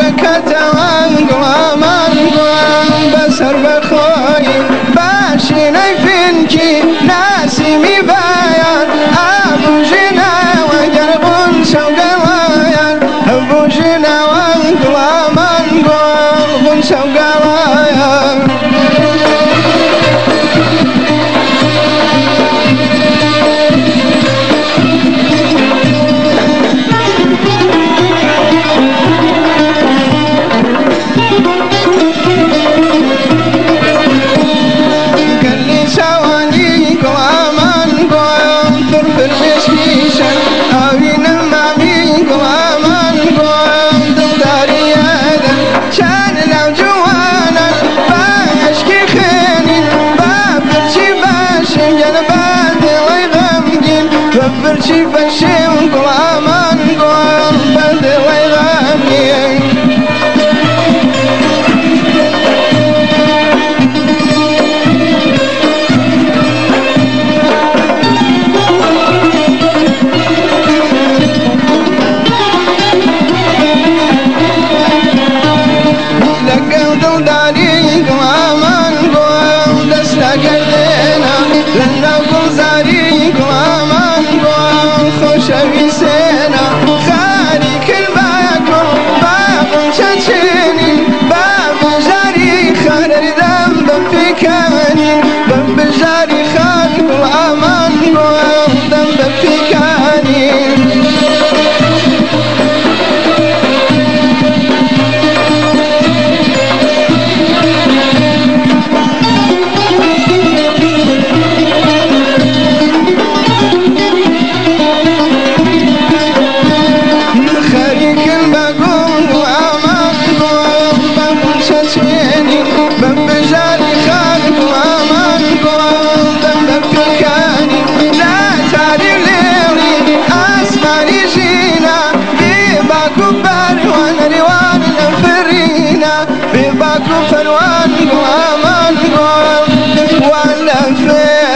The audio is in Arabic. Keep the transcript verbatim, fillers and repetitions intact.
كتوان قوامان قوام بسر بخوي باشي نيفنكي ناسي مبايان أبو جنا وقربون سوقلايان أبو جنا وقوامان قوام سوقلايان برشي بشي وقوامان قوام بدي ويغامي لقوا دلدالي قوامان قوام دس لقلينا لنا قلزاري قوامان شوي سينا خالي كل باكو باب شاشيني باب جاري خالي ذنب في كاني ذنب جاري خالي والأمان ذنب في كاني في باكو فنوان قوامان قوام وانا في